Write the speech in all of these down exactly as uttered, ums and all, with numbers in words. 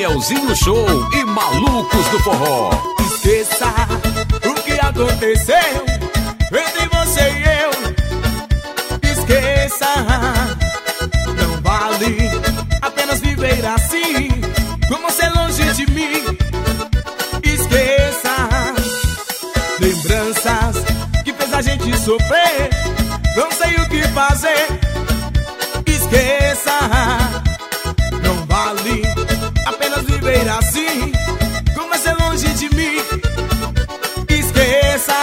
Danielzinho Show e Malucos do Forró. Esqueça o que aconteceu entre você e eu. Esqueça, não vale apenas viver assim, com você longe de mim. Esqueça lembranças que fez a gente sofrer, não sei o que fazer. Esqueça, não vale apenas viver assim, com você longe de mim. Esqueça,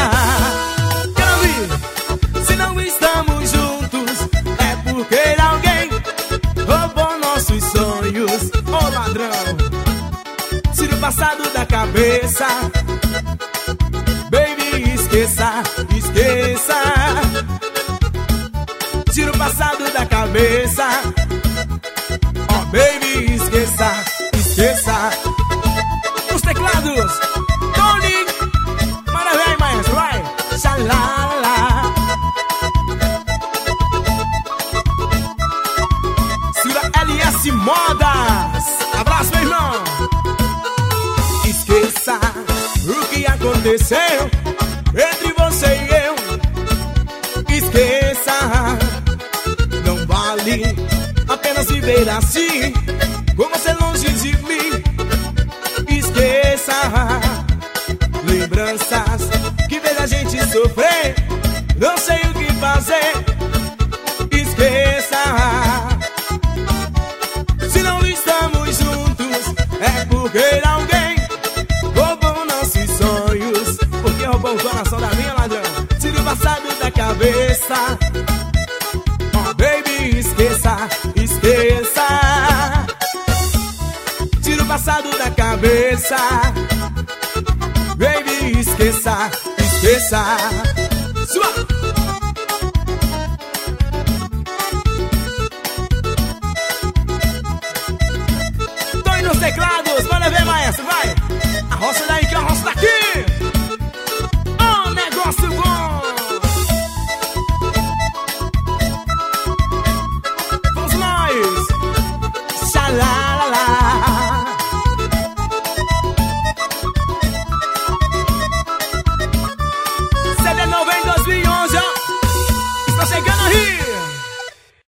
Cami, se não estamos juntos é porque alguém roubou nossos sonhos. Ô ladrão, tira o passado da cabeça, baby, esqueça, esqueça. Tira o passado da cabeça, oh baby, esqueça, esqueça. Os teclados, Tony, manda ver aí, maestro, vai. Xalala. Segura L S Modas. Abraço, meu irmão. Esqueça o que aconteceu entre você e eu. Esqueça, não vale apenas viver assim, com você longe de mim. Esqueça lembranças que fez a gente sofrer, não sei o que fazer. Esqueça, se não estamos juntos é porque alguém roubou nossos sonhos. Porque roubou o coração da minha, ladrão? Tira o passado da cabeça, oh baby, esqueça, esqueça. Tira o passado da cabeça, baby, esqueça, esqueça.